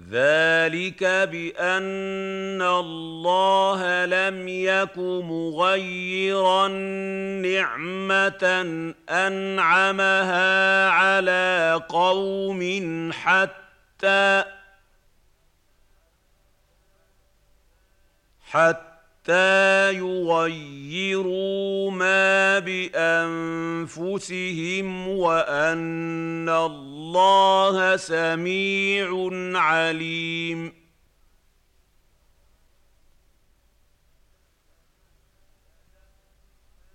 ذلك بأن الله لم يك مغيرا نعمة أنعمها على قوم حتى يغيروا ما بأنفسهم وأن الله سميع عليم.